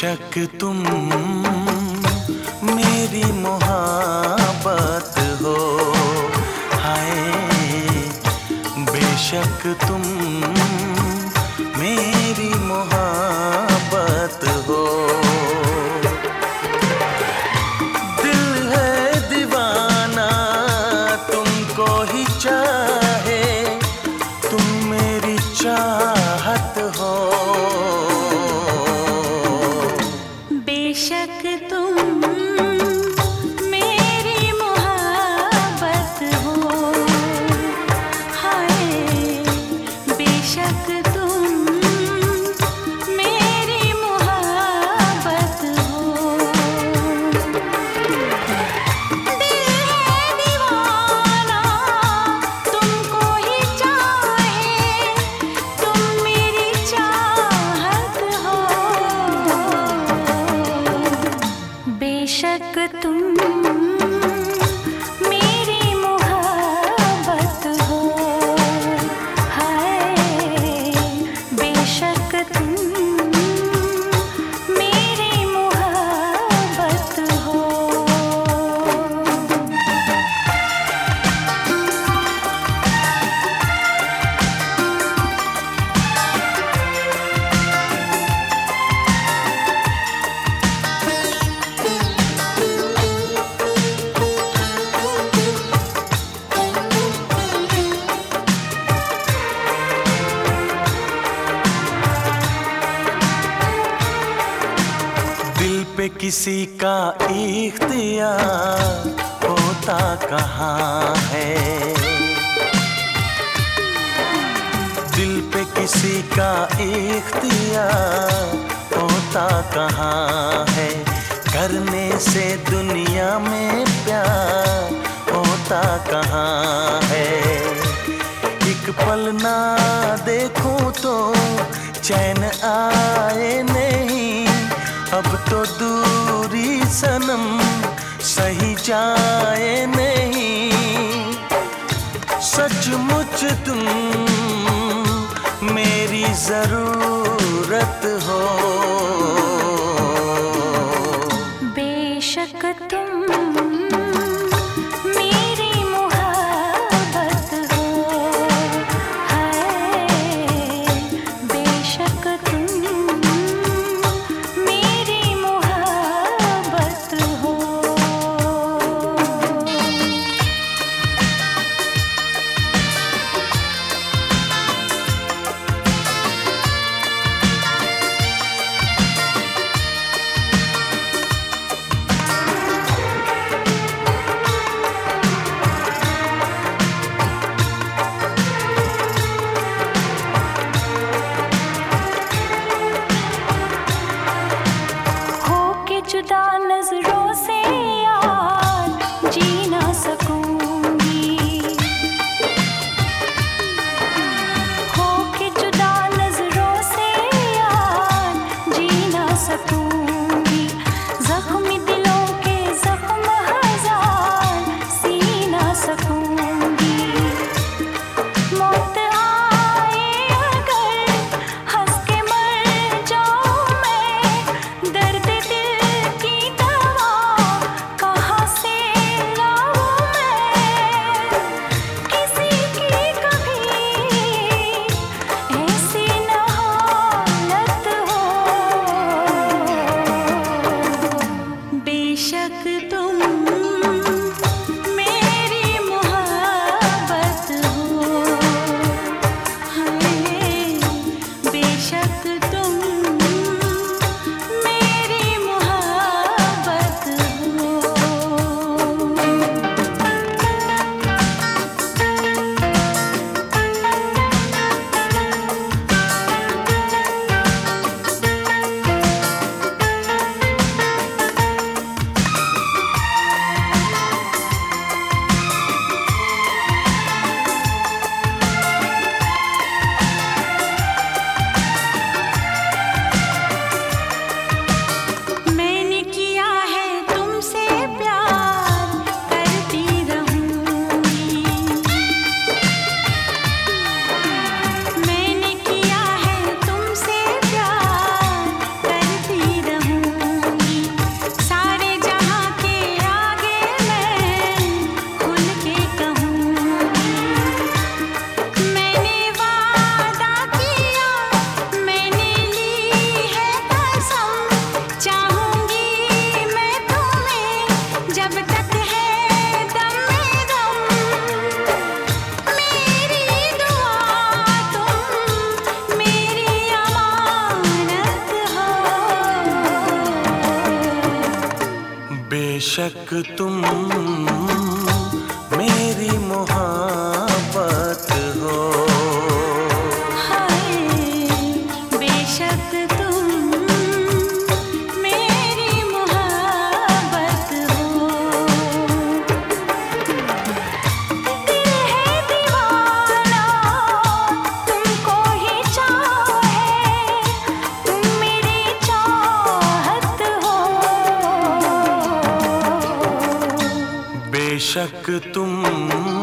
बेशक तुम मेरी मोहब्बत हो, हाय बेशक तुम मेरी मोहब्बत हो। दिल है दीवाना तुमको ही चाहे, तुम मेरी चाहत हो। बेशक तुम मेरी मोहब्बत हो, हाय बेशक तुम मेरी मोहब्बत हो। दिल है दीवाना तुमको ही चाहे, तुम मेरी चाहत हो। बेशक तुम मेरी मोहब्बत हो, हाय बेशक तुम मेरी मोहब्बत हो। दिल पे किसी का इख्तियार होता कहाँ है, दिल पे किसी का इख्तियार होता कहाँ है। करने से दुनिया में प्यार होता कहाँ है। एक पल ना देखूं तो चैन आए नहीं, अब तो दूरी सनम सही जाए नहीं। सचमुच तुम मेरी जरूरत हो। बेशक तुम मेरी मोहब्बत हो, हाय बेशक तुम मेरी मोहब्बत हो। जुदा नजरों से यार जी ना सकूंगी, होके जुदा नजरों से यार जी ना सकूंगी। जख्मी दिलों के जख्म हजार सी ना सकूंगी। मौत आए अगर हंस के मर जाऊं मैं, दर्द बेशक तुम मेरी मोहब्बत हो, हाय बेशक तुम मेरी मोहब्बत हो। बेशक तुम मेरी मोहब्बत हो। हाय बेशक तुम मेरी मोहब्बत हो। दिल है दीवाना तुमको ही चाहे, तुम मेरी चाहत हो। बेशक तुम